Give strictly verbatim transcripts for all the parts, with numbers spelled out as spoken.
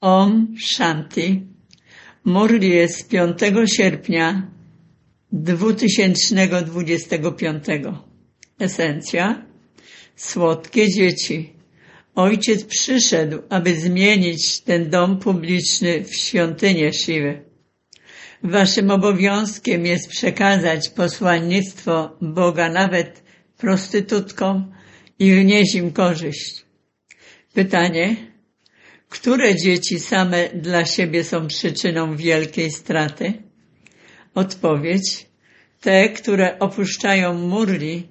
Om Shanti. Murli jest piątego sierpnia dwa tysiące dwudziestego piątego. Esencja. Słodkie dzieci. Ojciec przyszedł, aby zmienić ten dom publiczny w świątynię Siwy. Waszym obowiązkiem jest przekazać posłannictwo Boga nawet prostytutkom i wnieść im korzyść. Pytanie. Które dzieci same dla siebie są przyczyną wielkiej straty? Odpowiedź. Te, które opuszczają Murli,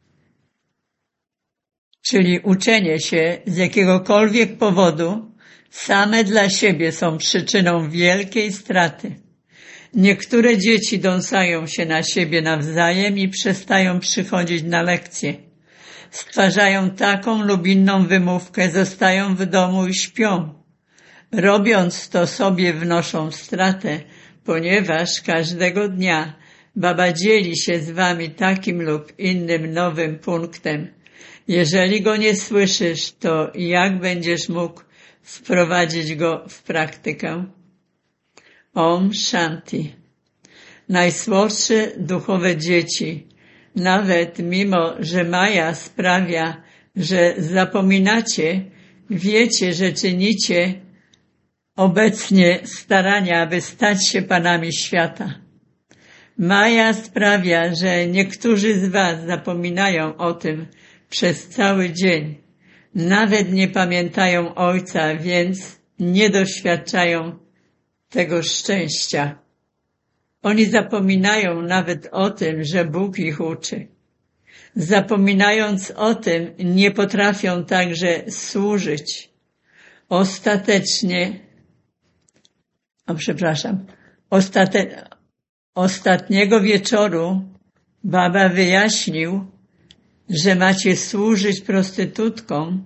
czyli uczenie się z jakiegokolwiek powodu, same dla siebie są przyczyną wielkiej straty. Niektóre dzieci dąsają się na siebie nawzajem i przestają przychodzić na lekcje. Stwarzają taką lub inną wymówkę, zostają w domu i śpią. Robiąc to sobie wnoszą stratę, ponieważ każdego dnia Baba dzieli się z wami takim lub innym nowym punktem. Jeżeli go nie słyszysz, to jak będziesz mógł wprowadzić go w praktykę? Om Shanti. Najsłodsze duchowe dzieci, nawet mimo, że Maja sprawia, że zapominacie, wiecie, że czynicie obecnie starania, aby stać się panami świata. Maja sprawia, że niektórzy z was zapominają o tym przez cały dzień. Nawet nie pamiętają Ojca, więc nie doświadczają tego szczęścia. Oni zapominają nawet o tym, że Bóg ich uczy. Zapominając o tym, nie potrafią także służyć. Ostatecznie, o przepraszam, ostate, ostatniego wieczoru Baba wyjaśnił, że macie służyć prostytutkom,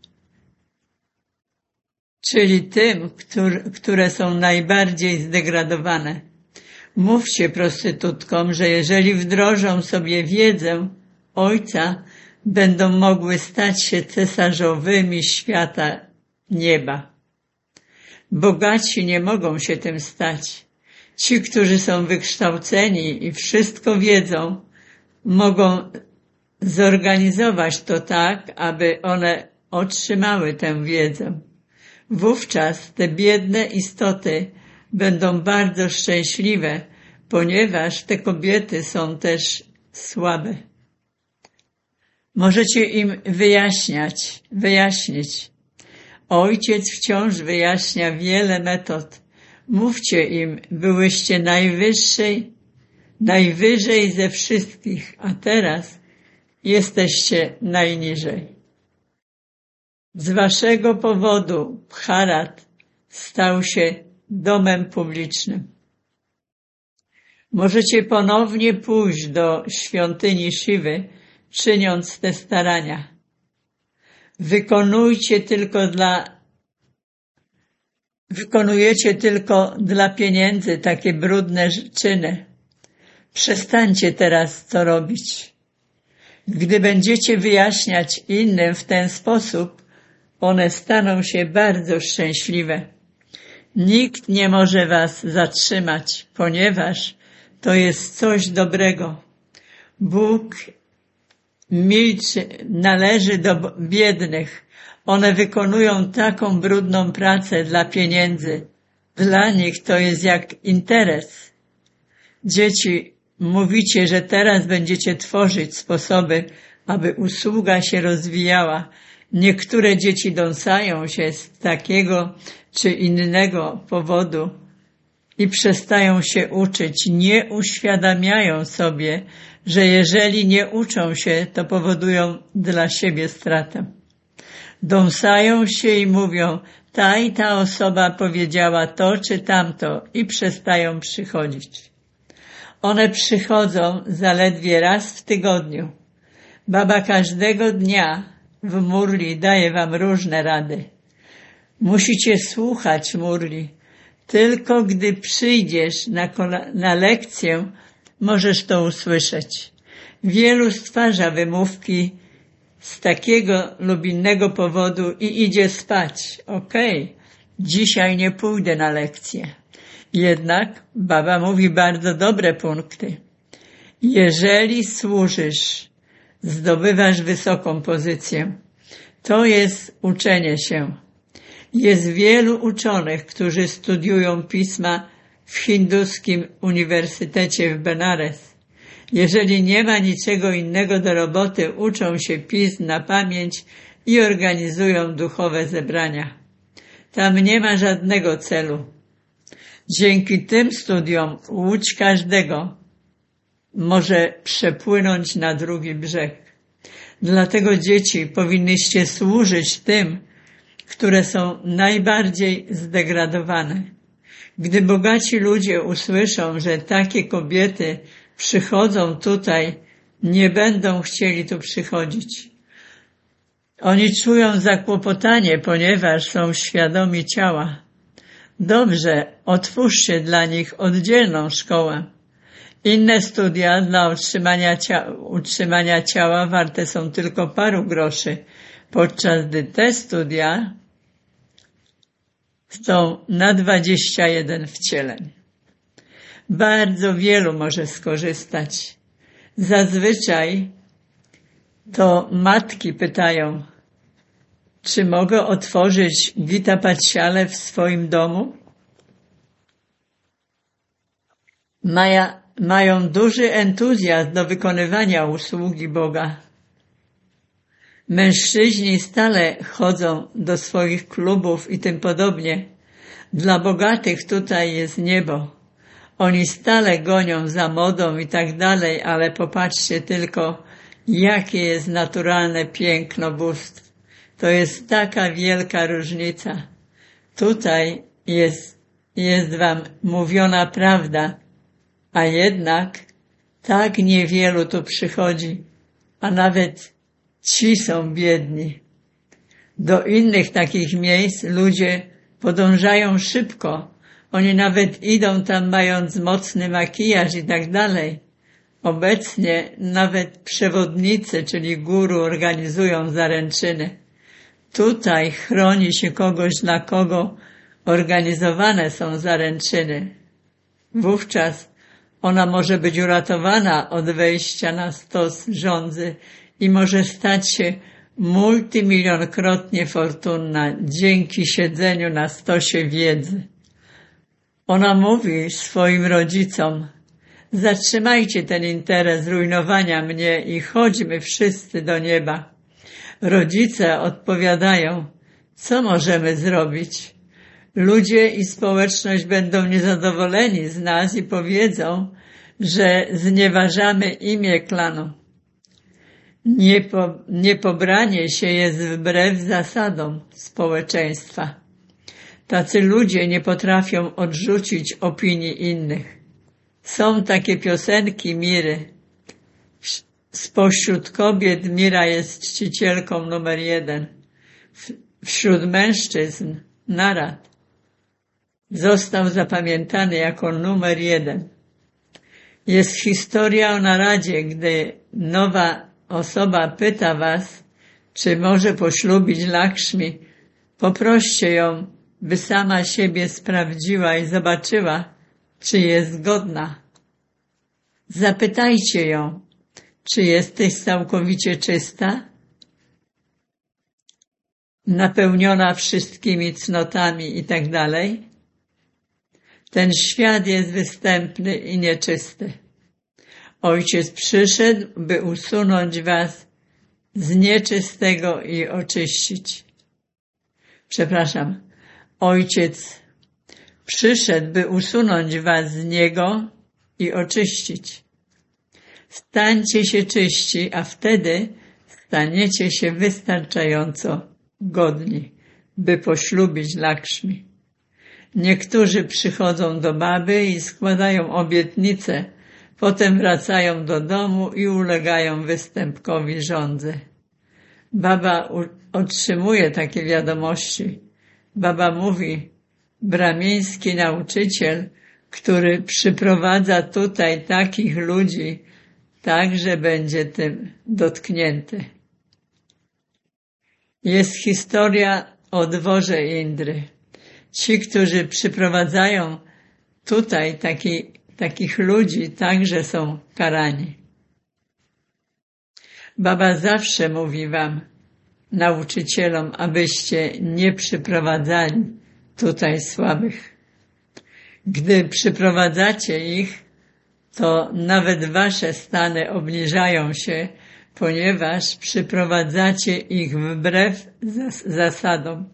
czyli tym, które, które są najbardziej zdegradowane. Mówcie prostytutkom, że jeżeli wdrożą sobie wiedzę Ojca, będą mogły stać się cesarzowymi świata nieba. Bogaci nie mogą się tym stać. Ci, którzy są wykształceni i wszystko wiedzą, mogą zorganizować to tak, aby one otrzymały tę wiedzę. Wówczas te biedne istoty będą bardzo szczęśliwe, ponieważ te kobiety są też słabe. Możecie im wyjaśniać, wyjaśnić. Ojciec wciąż wyjaśnia wiele metod. Mówcie im, byłyście najwyższej, najwyżej ze wszystkich, a teraz jesteście najniżej. Z waszego powodu Bharat stał się domem publicznym. Możecie ponownie pójść do świątyni Siwy, czyniąc te starania. Wykonujcie tylko dla, wykonujecie tylko dla pieniędzy takie brudne czyny. Przestańcie teraz to robić. Gdy będziecie wyjaśniać innym w ten sposób, one staną się bardzo szczęśliwe. Nikt nie może was zatrzymać, ponieważ to jest coś dobrego. Bóg milczy, należy do biednych. One wykonują taką brudną pracę dla pieniędzy. Dla nich to jest jak interes. Dzieci, mówicie, że teraz będziecie tworzyć sposoby, aby usługa się rozwijała. Niektóre dzieci dąsają się z takiego czy innego powodu i przestają się uczyć. Nie uświadamiają sobie, że jeżeli nie uczą się, to powodują dla siebie stratę. Dąsają się i mówią, ta i ta osoba powiedziała to czy tamto i przestają przychodzić. One przychodzą zaledwie raz w tygodniu. Baba każdego dnia w Murli daje wam różne rady. Musicie słuchać Murli. Tylko gdy przyjdziesz na, na lekcję, możesz to usłyszeć. Wielu stwarza wymówki z takiego lub innego powodu i idzie spać. Okej, okay. dzisiaj nie pójdę na lekcję. Jednak baba mówi bardzo dobre punkty. Jeżeli służysz, zdobywasz wysoką pozycję. To jest uczenie się. Jest wielu uczonych, którzy studiują pisma w hinduskim uniwersytecie w Benares. Jeżeli nie ma niczego innego do roboty, uczą się pism na pamięć i organizują duchowe zebrania. Tam nie ma żadnego celu. Dzięki tym studiom łódź każdego może przepłynąć na drugi brzeg. Dlatego dzieci powinnyście służyć tym, które są najbardziej zdegradowane. Gdy bogaci ludzie usłyszą, że takie kobiety przychodzą tutaj, nie będą chcieli tu przychodzić. Oni czują zakłopotanie, ponieważ są świadomi ciała. Dobrze, otwórzcie dla nich oddzielną szkołę. Inne studia dla utrzymania, cia utrzymania ciała warte są tylko paru groszy, podczas gdy te studia są na dwadzieścia jeden wcieleń. Bardzo wielu może skorzystać. Zazwyczaj to matki pytają, czy mogę otworzyć Gita Pathshalę w swoim domu? Maja, mają duży entuzjazm do wykonywania usługi Boga. Mężczyźni stale chodzą do swoich klubów i tym podobnie. Dla bogatych tutaj jest niebo. Oni stale gonią za modą i tak dalej, ale popatrzcie tylko, jakie jest naturalne piękno bóstw. To jest taka wielka różnica. Tutaj jest, jest wam mówiona prawda, a jednak tak niewielu tu przychodzi, a nawet ci są biedni. Do innych takich miejsc ludzie podążają szybko. Oni nawet idą tam mając mocny makijaż i tak dalej. Obecnie nawet przewodnicy, czyli guru, organizują zaręczyny. Tutaj chroni się kogoś, dla kogo organizowane są zaręczyny. Wówczas ona może być uratowana od wejścia na stos żądzy i może stać się multimilionkrotnie fortunna dzięki siedzeniu na stosie wiedzy. Ona mówi swoim rodzicom, zatrzymajcie ten interes rujnowania mnie i chodźmy wszyscy do nieba. Rodzice odpowiadają, co możemy zrobić? Ludzie i społeczność będą niezadowoleni z nas i powiedzą, że znieważamy imię klanu. Niepo, niepobranie się jest wbrew zasadom społeczeństwa. Tacy ludzie nie potrafią odrzucić opinii innych. Są takie piosenki Miry. Spośród kobiet Mira jest czcicielką numer jeden. Wśród mężczyzn Narad został zapamiętany jako numer jeden. Jest historia o naradzie, gdy nowa osoba pyta was, czy może poślubić Lakshmi. Poproście ją, by sama siebie sprawdziła i zobaczyła, czy jest godna. Zapytajcie ją, czy jesteś całkowicie czysta, napełniona wszystkimi cnotami i tak dalej. Ten świat jest występny i nieczysty. Ojciec przyszedł, by usunąć was z nieczystego i oczyścić. Przepraszam, Ojciec przyszedł, by usunąć was z niego i oczyścić. Stańcie się czyści, a wtedy staniecie się wystarczająco godni, by poślubić Lakshmi. Niektórzy przychodzą do baby i składają obietnice, potem wracają do domu i ulegają występkowi żądzy. Baba otrzymuje takie wiadomości. Baba mówi, bramiński nauczyciel, który przyprowadza tutaj takich ludzi, także będzie tym dotknięty. Jest historia o dworze Indry. Ci, którzy przyprowadzają tutaj taki, takich ludzi, także są karani. Baba zawsze mówi wam, nauczycielom, abyście nie przyprowadzali tutaj słabych. Gdy przyprowadzacie ich, to nawet wasze stany obniżają się, ponieważ przyprowadzacie ich wbrew zas- zasadom.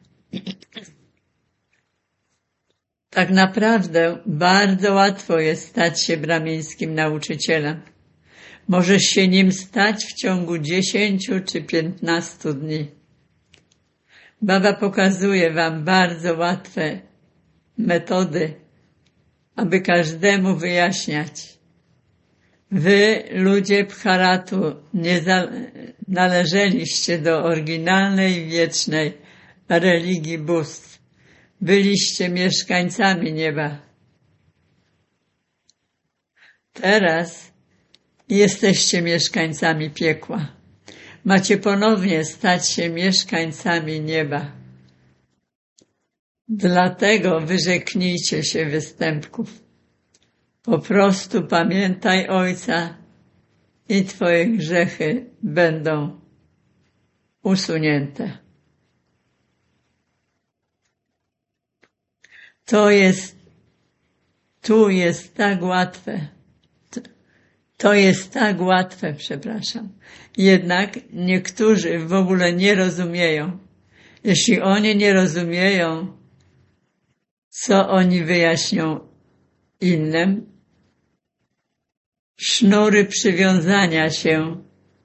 Tak naprawdę bardzo łatwo jest stać się brahmińskim nauczycielem. Możesz się nim stać w ciągu dziesięciu czy piętnastu dni. Baba pokazuje wam bardzo łatwe metody, aby każdemu wyjaśniać. Wy, ludzie Bharatu, nie należeliście do oryginalnej, wiecznej religii bóstw. Byliście mieszkańcami nieba. Teraz jesteście mieszkańcami piekła. Macie ponownie stać się mieszkańcami nieba. Dlatego wyrzeknijcie się występków. Po prostu pamiętaj Ojca i twoje grzechy będą usunięte. To jest, tu jest tak łatwe. To jest tak łatwe, przepraszam. Jednak niektórzy w ogóle nie rozumieją. Jeśli oni nie rozumieją, co oni wyjaśnią innym, sznury przywiązania się,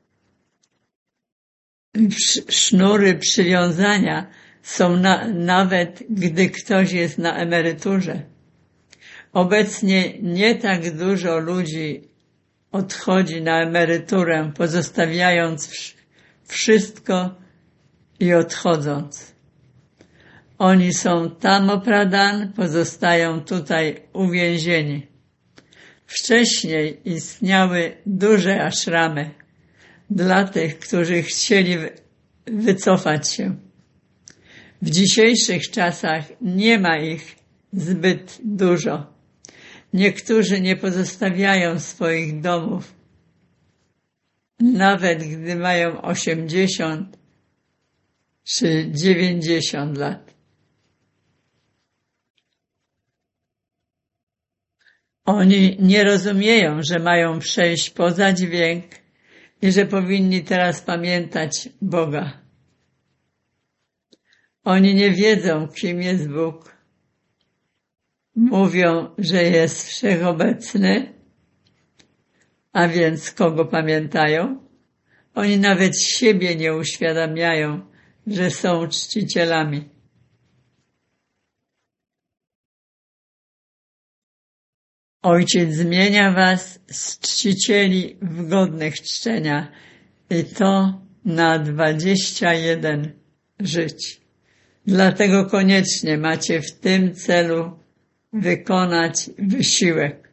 sznury przywiązania są na, nawet gdy ktoś jest na emeryturze. Obecnie nie tak dużo ludzi odchodzi na emeryturę, pozostawiając wszystko i odchodząc. Oni są tam pradan, pozostają tutaj uwięzieni. Wcześniej istniały duże aszramy dla tych, którzy chcieli wycofać się. W dzisiejszych czasach nie ma ich zbyt dużo. Niektórzy nie pozostawiają swoich domów, nawet gdy mają osiemdziesiąt czy dziewięćdziesiąt lat. Oni nie rozumieją, że mają przejść poza dźwięk i że powinni teraz pamiętać Boga. Oni nie wiedzą, kim jest Bóg. Mówią, że jest wszechobecny, a więc kogo pamiętają? Oni nawet siebie nie uświadamiają, że są czcicielami. Ojciec zmienia was z czcicieli w godnych czczenia i to na dwadzieścia jeden żyć. Dlatego koniecznie macie w tym celu wykonać wysiłek.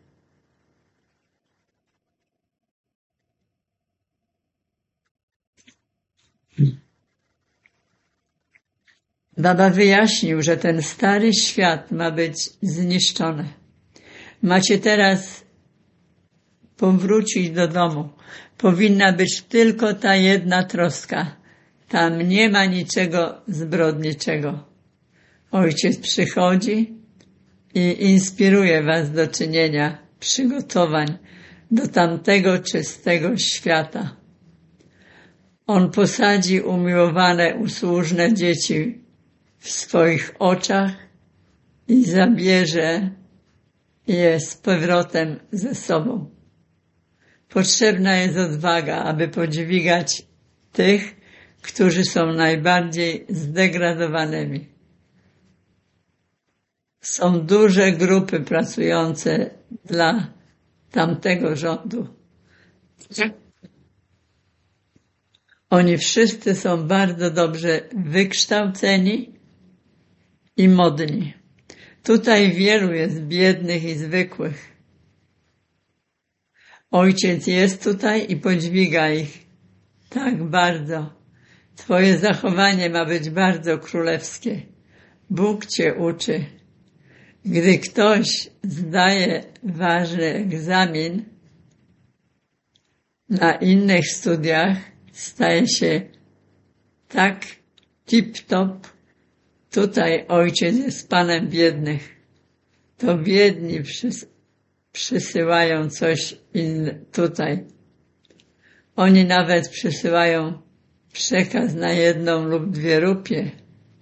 Baba wyjaśnił, że ten stary świat ma być zniszczony. Macie teraz powrócić do domu. Powinna być tylko ta jedna troska. Tam nie ma niczego zbrodniczego. Ojciec przychodzi i inspiruje was do czynienia przygotowań do tamtego czystego świata. On posadzi umiłowane, usłużne dzieci w swoich oczach i zabierze je z powrotem ze sobą. Potrzebna jest odwaga, aby podźwigać tych, którzy są najbardziej zdegradowanymi. Są duże grupy pracujące dla tamtego rządu. Oni wszyscy są bardzo dobrze wykształceni i modni. Tutaj wielu jest biednych i zwykłych. Ojciec jest tutaj i podźwiga ich tak bardzo. Twoje zachowanie ma być bardzo królewskie. Bóg cię uczy. Gdy ktoś zdaje ważny egzamin na innych studiach, staje się tak tip-top. Tutaj ojciec jest panem biednych. To biedni przys przysyłają coś in tutaj. Oni nawet przysyłają przekaz na jedną lub dwie rupie.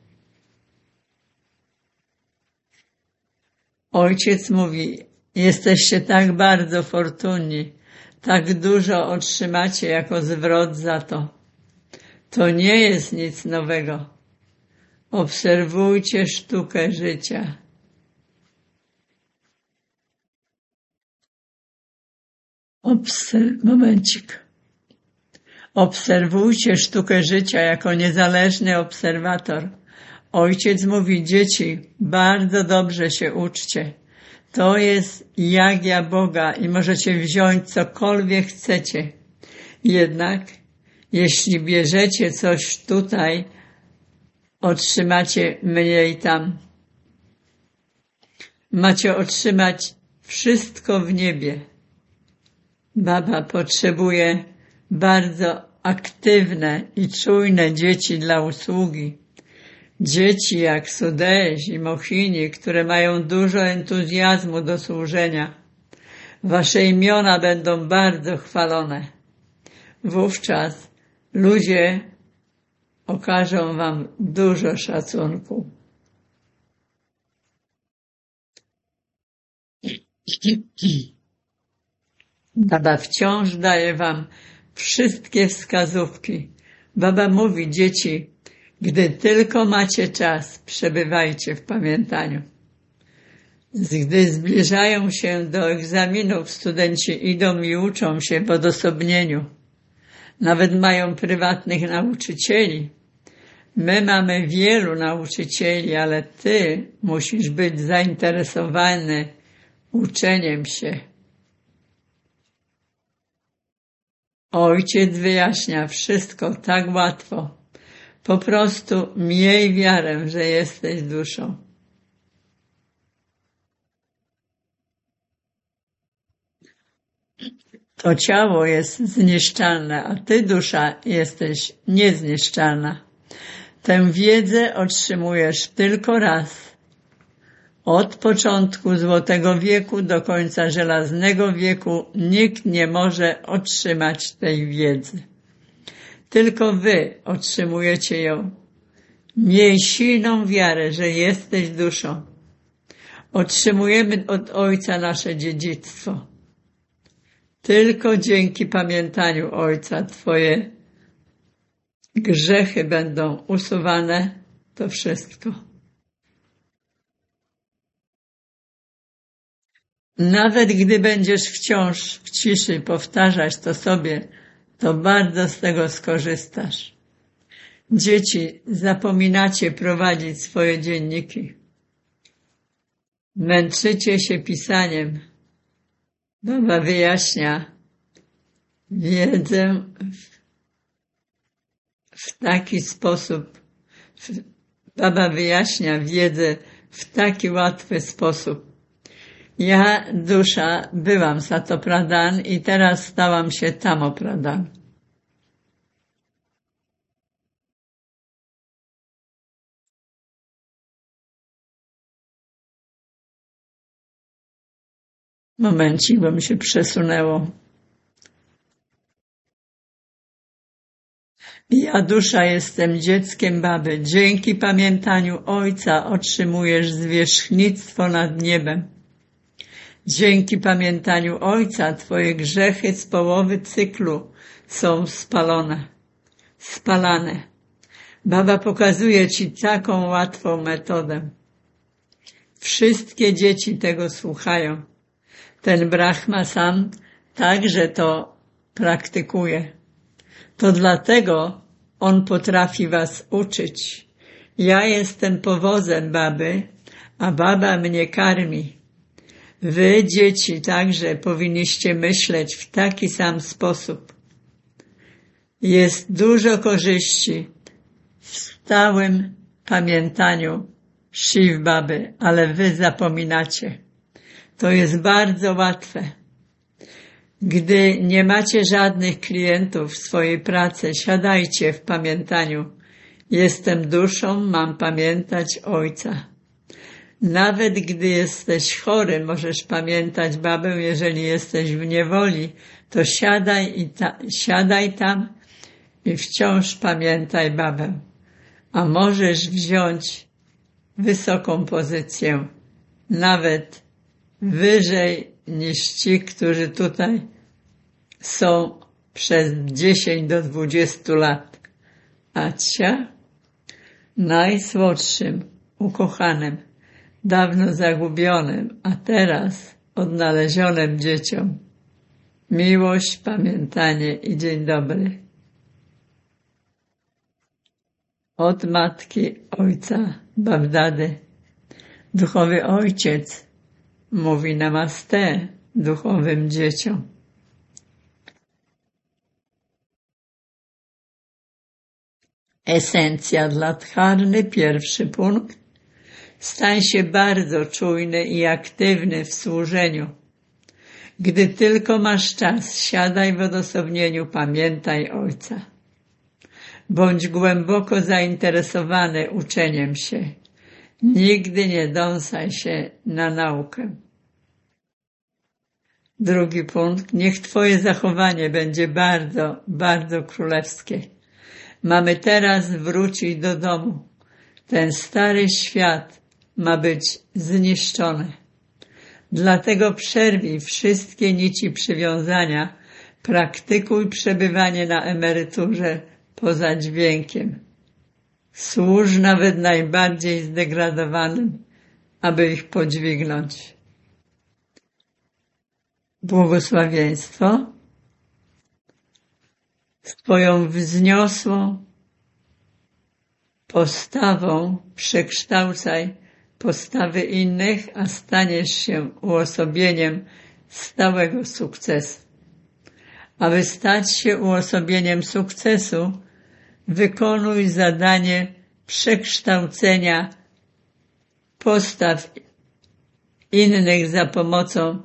Ojciec mówi, jesteście tak bardzo fortunni, tak dużo otrzymacie jako zwrot za to. To nie jest nic nowego. Obserwujcie sztukę życia. Obser Momencik. Obserwujcie sztukę życia jako niezależny obserwator. Ojciec mówi, dzieci, bardzo dobrze się uczcie. To jest jagia Boga i możecie wziąć cokolwiek chcecie. Jednak jeśli bierzecie coś tutaj, otrzymacie mniej tam. Macie otrzymać wszystko w niebie. Baba potrzebuje bardzo aktywne i czujne dzieci dla usługi. Dzieci jak Sudeś i Mohini, które mają dużo entuzjazmu do służenia. Wasze imiona będą bardzo chwalone. Wówczas ludzie okażą wam dużo szacunku. Baba wciąż daje wam wszystkie wskazówki. Baba mówi, dzieci, gdy tylko macie czas, przebywajcie w pamiętaniu. Gdy zbliżają się do egzaminów, studenci idą i uczą się w odosobnieniu. Nawet mają prywatnych nauczycieli. My mamy wielu nauczycieli, ale ty musisz być zainteresowany uczeniem się. Ojciec wyjaśnia wszystko tak łatwo. Po prostu miej wiarę, że jesteś duszą. To ciało jest zniszczalne, a ty, dusza, jesteś niezniszczalna. Tę wiedzę otrzymujesz tylko raz. Od początku Złotego Wieku do końca Żelaznego Wieku nikt nie może otrzymać tej wiedzy. Tylko wy otrzymujecie ją. Miej silną wiarę, że jesteś duszą. Otrzymujemy od Ojca nasze dziedzictwo. Tylko dzięki pamiętaniu Ojca twoje grzechy będą usuwane. To wszystko. Nawet gdy będziesz wciąż w ciszy powtarzać to sobie, to bardzo z tego skorzystasz. Dzieci, zapominacie prowadzić swoje dzienniki. Męczycie się pisaniem. Baba wyjaśnia wiedzę w, w taki sposób. Baba wyjaśnia wiedzę w taki łatwy sposób. Ja, dusza, byłam Satopradhan i teraz stałam się Tamopradhan. Momencik, bo mi się przesunęło. Ja, dusza, jestem dzieckiem baby. Dzięki pamiętaniu Ojca otrzymujesz zwierzchnictwo nad niebem. Dzięki pamiętaniu Ojca twoje grzechy z połowy cyklu są spalone, spalane. Baba pokazuje ci taką łatwą metodę. Wszystkie dzieci tego słuchają. Ten Brahma sam także to praktykuje. To dlatego on potrafi was uczyć. Ja jestem powozem baby, a baba mnie karmi. Wy, dzieci, także powinniście myśleć w taki sam sposób. Jest dużo korzyści w stałym pamiętaniu Shiv Baby, ale wy zapominacie. To jest bardzo łatwe. Gdy nie macie żadnych klientów w swojej pracy, siadajcie w pamiętaniu. Jestem duszą, mam pamiętać Ojca. Nawet gdy jesteś chory, możesz pamiętać babę, jeżeli jesteś w niewoli, to siadaj, i ta, siadaj tam i wciąż pamiętaj babę. A możesz wziąć wysoką pozycję, nawet wyżej niż ci, którzy tutaj są przez dziesięć do dwudziestu lat. Acia, najsłodszym, ukochanym, dawno zagubionym, a teraz odnalezionym dzieciom. Miłość, pamiętanie i dzień dobry. Od matki, ojca, Babdady. Duchowy ojciec mówi namaste duchowym dzieciom. Esencja dla dharmy, pierwszy punkt. Stań się bardzo czujny i aktywny w służeniu. Gdy tylko masz czas, siadaj w odosobnieniu, pamiętaj Ojca. Bądź głęboko zainteresowany uczeniem się. Nigdy nie dąsaj się na naukę. Drugi punkt. Niech Twoje zachowanie będzie bardzo, bardzo królewskie. Mamy teraz wrócić do domu. Ten stary świat ma być zniszczony. Dlatego przerwij wszystkie nici przywiązania, praktykuj przebywanie na emeryturze poza dźwiękiem. Służ nawet najbardziej zdegradowanym, aby ich podźwignąć. Błogosławieństwo. Twoją wzniosłą postawą przekształcaj postawy innych, a staniesz się uosobieniem stałego sukcesu. Aby stać się uosobieniem sukcesu, wykonuj zadanie przekształcenia postaw innych za pomocą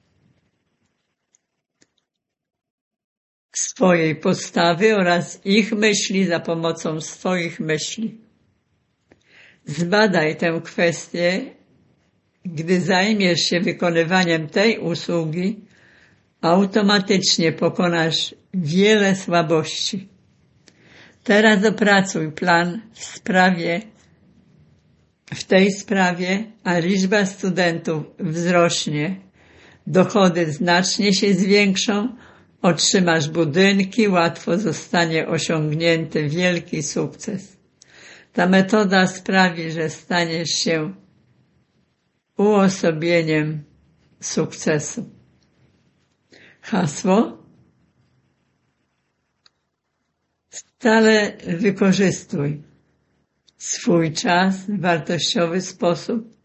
swojej postawy oraz ich myśli za pomocą swoich myśli. Zbadaj tę kwestię, gdy zajmiesz się wykonywaniem tej usługi, automatycznie pokonasz wiele słabości. Teraz opracuj plan w sprawie, w tej sprawie, a liczba studentów wzrośnie, dochody znacznie się zwiększą, otrzymasz budynki, łatwo zostanie osiągnięty wielki sukces. Ta metoda sprawi, że staniesz się uosobieniem sukcesu. Hasło. Stale wykorzystuj swój czas w wartościowy sposób,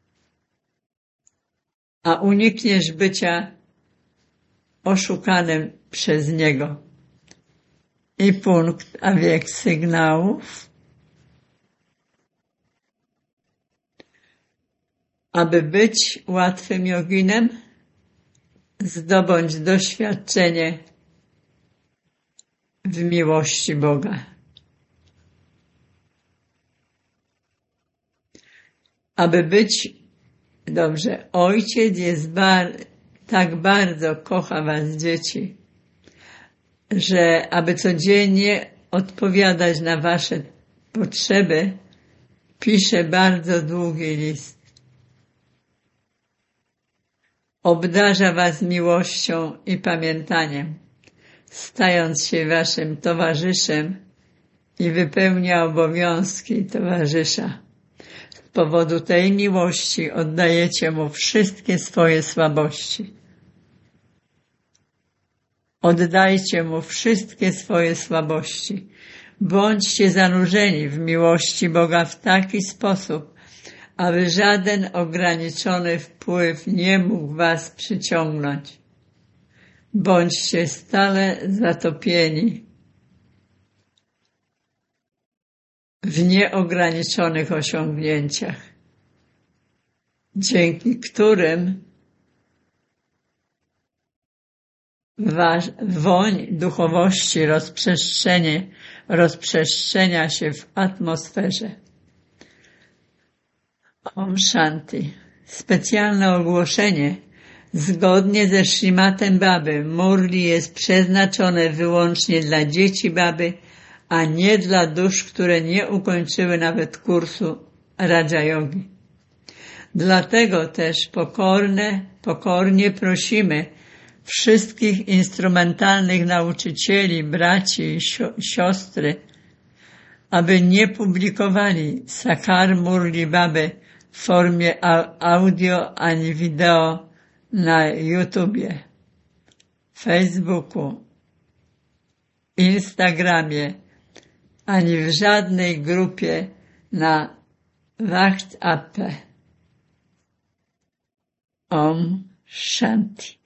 a unikniesz bycia oszukanym przez niego. I punkt, a wiek sygnałów. Aby być łatwym joginem, zdobądź doświadczenie w miłości Boga. Aby być, dobrze, Ojciec jest bar, tak bardzo kocha was, dzieci, że aby codziennie odpowiadać na wasze potrzeby, pisze bardzo długi list. Obdarza was miłością i pamiętaniem, stając się waszym towarzyszem i wypełnia obowiązki towarzysza. Z powodu tej miłości oddajecie mu wszystkie swoje słabości. Oddajcie mu wszystkie swoje słabości. Bądźcie zanurzeni w miłości Boga w taki sposób, aby żaden ograniczony wpływ nie mógł was przyciągnąć. Bądźcie stale zatopieni w nieograniczonych osiągnięciach. dzięki którym wasz woń duchowości rozprzestrzenie, rozprzestrzenia się w atmosferze. Om Shanti. Specjalne ogłoszenie. Zgodnie ze Śrimatem Baby, Murli jest przeznaczone wyłącznie dla dzieci Baby, a nie dla dusz, które nie ukończyły nawet kursu Raja Yogi. Dlatego też pokorne, pokornie prosimy wszystkich instrumentalnych nauczycieli, braci i siostry, aby nie publikowali Sakar Murli Baby w formie audio ani wideo na YouTubie, Facebooku, Instagramie, ani w żadnej grupie na WhatsAppie. Om Shanti.